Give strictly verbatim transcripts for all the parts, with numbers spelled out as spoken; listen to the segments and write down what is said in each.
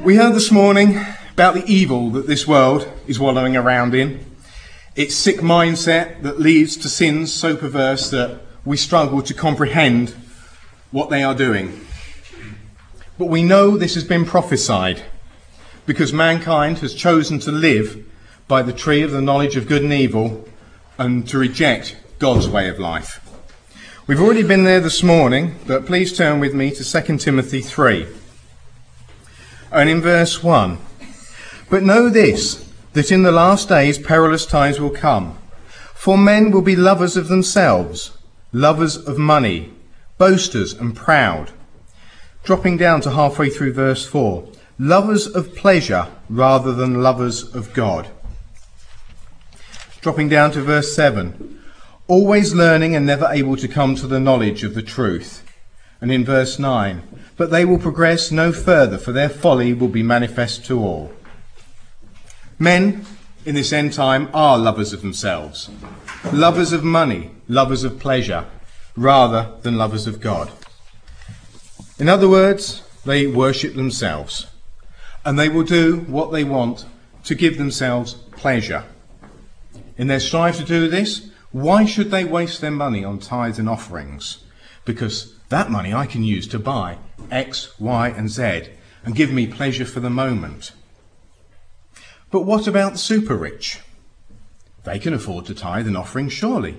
We heard this morning about the evil that this world is wallowing around in. Its sick mindset that leads to sins so perverse that we struggle to comprehend what they are doing. But we know this has been prophesied because mankind has chosen to live by the tree of the knowledge of good and evil and to reject God's way of life. We've already been there this morning, but please turn with me to Second Timothy three. And in verse one, "But know this, that in the last days perilous times will come. For men will be lovers of themselves, lovers of money, boasters and proud." Dropping down to halfway through verse four, "Lovers of pleasure rather than lovers of God." Dropping down to verse seven, "Always learning and never able to come to the knowledge of the truth." And in verse nine, "But they will progress no further, for their folly will be manifest to all." Men in this end time are lovers of themselves, lovers of money, lovers of pleasure, rather than lovers of God. In other words, they worship themselves, and they will do what they want to give themselves pleasure. In their strive to do this, why should they waste their money on tithes and offerings? Because that money I can use to buy X, Y, and Z and give me pleasure for the moment. But what about the super rich? They can afford to tithe and offering, surely.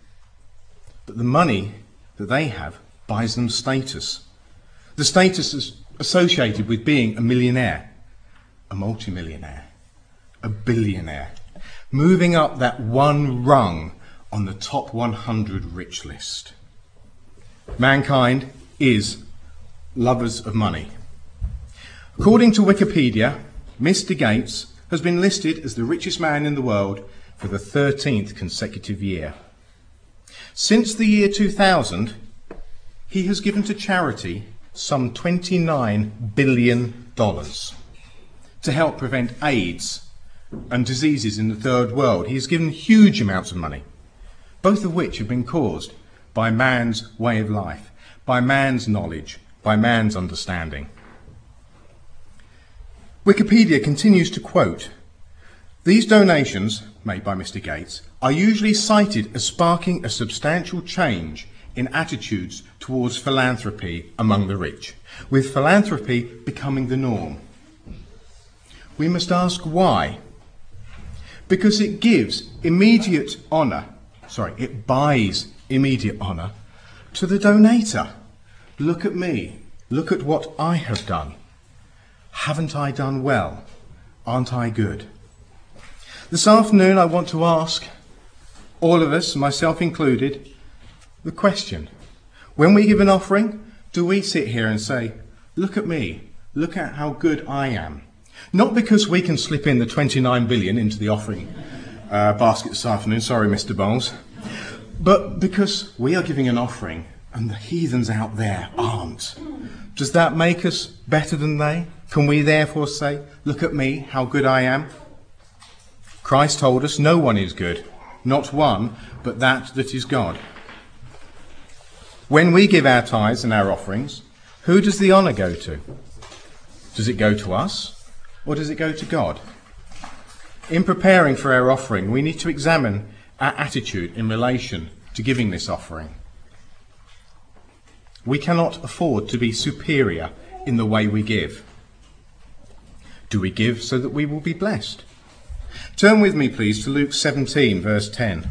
But the money that they have buys them status. The status is associated with being a millionaire, a multimillionaire, a billionaire, moving up that one rung on the top one hundred rich list. Mankind is lovers of money. According to Wikipedia, Mister Gates has been listed as the richest man in the world for the thirteenth consecutive year. Since the year two thousand, he has given to charity some twenty-nine billion dollars to help prevent AIDS and diseases in the third world. He has given huge amounts of money, both of which have been caused by man's way of life, by man's knowledge, by man's understanding. Wikipedia continues to quote, "These donations, made by Mister Gates, are usually cited as sparking a substantial change in attitudes towards philanthropy among the rich, with philanthropy becoming the norm." We must ask why. Because it gives immediate honour, sorry, it buys immediate honour to the donator. Look at me. Look at what I have done. Haven't I done well? Aren't I good? This afternoon I want to ask all of us, myself included, the question. When we give an offering, do we sit here and say, look at me, look at how good I am? Not because we can slip in the twenty-nine billion into the offering uh, basket this afternoon, sorry Mister Bowles, but because we are giving an offering and the heathens out there aren't. Does that make us better than they? Can we therefore say, look at me, how good I am? Christ told us no one is good, not one, but that that is God. When we give our tithes and our offerings, who does the honour go to? Does it go to us, or does it go to God? In preparing for our offering, we need to examine our attitude in relation to giving this offering. We cannot afford to be superior in the way we give. Do we give so that we will be blessed? Turn with me, please, to Luke seventeen, verse ten.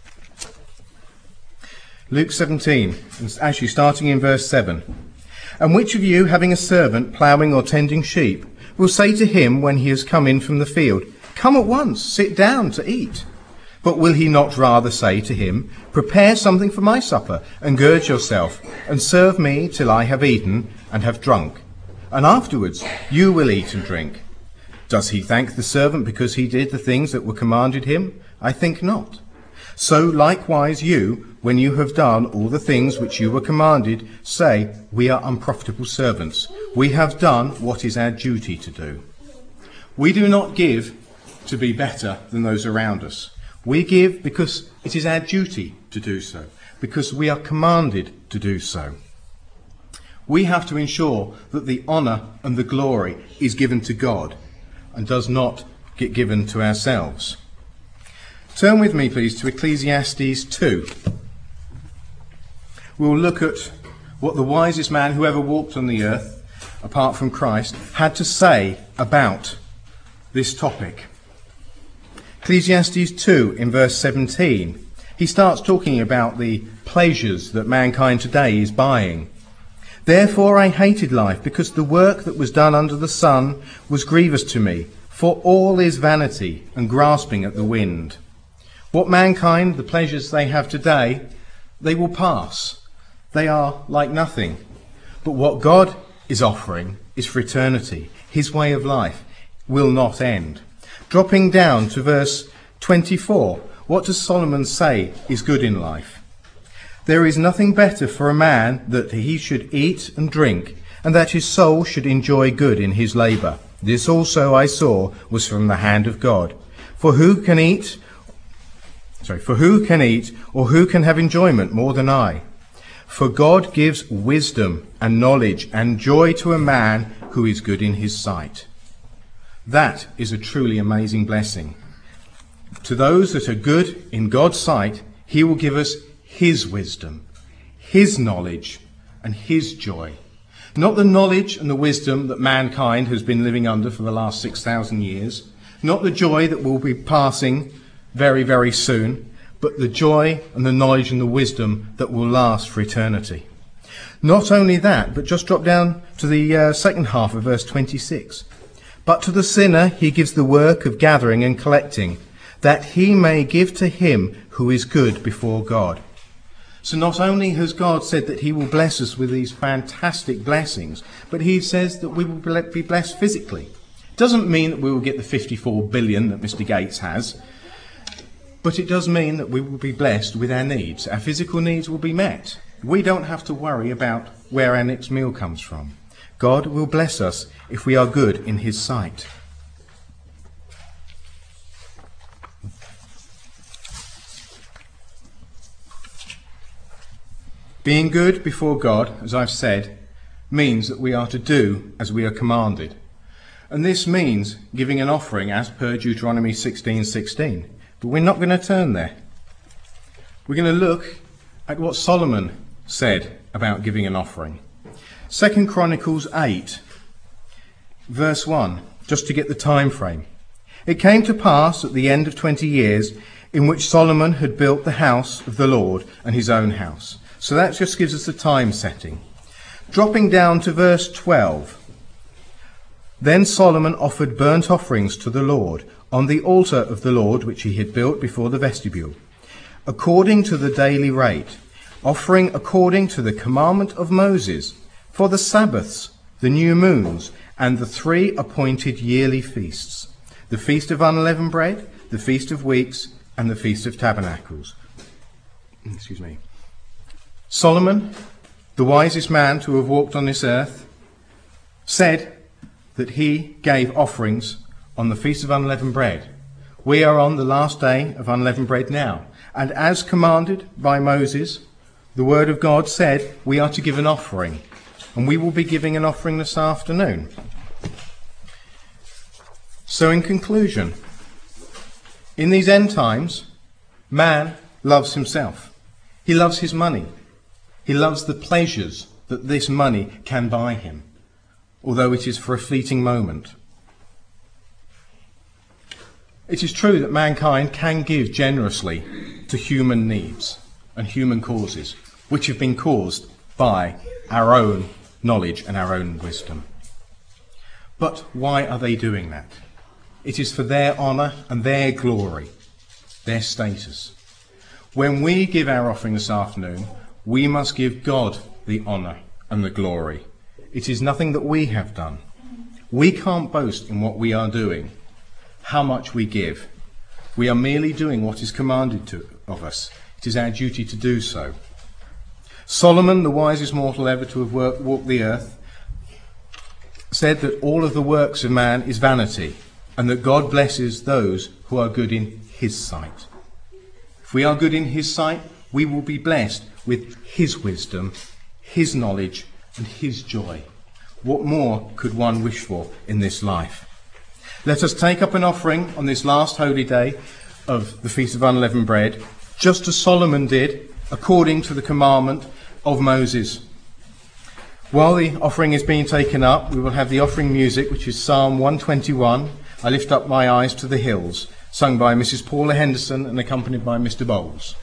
Luke seventeen, actually starting in verse seven. "And which of you, having a servant ploughing or tending sheep, will say to him when he has come in from the field, 'Come at once, sit down to eat'? But will he not rather say to him, 'Prepare something for my supper, and gird yourself, and serve me till I have eaten and have drunk, and afterwards you will eat and drink'? Does he thank the servant because he did the things that were commanded him? I think not. So likewise you, when you have done all the things which you were commanded, say, 'We are unprofitable servants. We have done what is our duty to do.'" We do not give to be better than those around us. We give because it is our duty to do so, because we are commanded to do so. We have to ensure that the honour and the glory is given to God and does not get given to ourselves. Turn with me, please, to Ecclesiastes two. We'll look at what the wisest man who ever walked on the earth, apart from Christ, had to say about this topic. Ecclesiastes two in verse seventeen. He starts talking about the pleasures that mankind today is buying. Therefore I hated life, because the work that was done under the sun was grievous to me, for all is vanity and grasping at the wind. What mankind, the pleasures they have today, they will pass. They are like nothing. But what God is offering is for eternity. His way of life will not end. Dropping down to verse twenty-four, what does Solomon say is good in life? There is nothing better for a man that he should eat and drink, and that his soul should enjoy good in his labour. This also I saw was from the hand of God. For who can eat, sorry, for who can eat, or who can have enjoyment more than I? For God gives wisdom and knowledge and joy to a man who is good in his sight. That is a truly amazing blessing. To those that are good in God's sight, he will give us his wisdom, his knowledge, and his joy. Not the knowledge and the wisdom that mankind has been living under for the last six thousand years. Not the joy that will be passing very, very soon, but the joy and the knowledge and the wisdom that will last for eternity. Not only that, but just drop down to the uh, second half of verse twenty-six. But to the sinner he gives the work of gathering and collecting, that he may give to him who is good before God. So not only has God said that he will bless us with these fantastic blessings, but he says that we will be blessed physically. It doesn't mean that we will get the fifty-four billion that Mister Gates has, but it does mean that we will be blessed with our needs. Our physical needs will be met. We don't have to worry about where our next meal comes from. God will bless us if we are good in his sight. Being good before God, as I've said, means that we are to do as we are commanded. And this means giving an offering as per Deuteronomy sixteen sixteen. But we're not going to turn there. We're going to look at what Solomon said about giving an offering. Second Chronicles eight, verse one, just to get the time frame. It came to pass at the end of twenty years, in which Solomon had built the house of the Lord and his own house. So that just gives us the time setting. Dropping down to verse twelve. Then Solomon offered burnt offerings to the Lord on the altar of the Lord which he had built before the vestibule, according to the daily rate, offering according to the commandment of Moses, for the Sabbaths, the new moons, and the three appointed yearly feasts, the Feast of Unleavened Bread, the Feast of Weeks, and the Feast of Tabernacles. Excuse me. Solomon, the wisest man to have walked on this earth, said that he gave offerings on the Feast of Unleavened Bread. We are on the last day of unleavened bread now, and as commanded by Moses, the word of God said we are to give an offering, and we will be giving an offering this afternoon. So in conclusion, in these end times, man loves himself. He loves his money. He loves the pleasures that this money can buy him, although it is for a fleeting moment. It is true that mankind can give generously to human needs and human causes, which have been caused by our own knowledge and our own wisdom. But why are they doing that? It is for their honour and their glory, their status. When we give our offering this afternoon, we must give God the honour and the glory. It is nothing that we have done. We can't boast in what we are doing, how much we give. We are merely doing what is commanded to, of us. It is our duty to do so. Solomon, the wisest mortal ever to have worked, walked the earth, said that all of the works of man is vanity, and that God blesses those who are good in his sight. If we are good in his sight, we will be blessed with his wisdom, his knowledge, and his joy. What more could one wish for in this life? Let us take up an offering on this last holy day of the Feast of Unleavened Bread, just as Solomon did, according to the commandment of Moses. While the offering is being taken up, we will have the offering music, which is Psalm one twenty-one, I Lift Up My Eyes to the Hills, sung by Missus Paula Henderson and accompanied by Mister Bowles.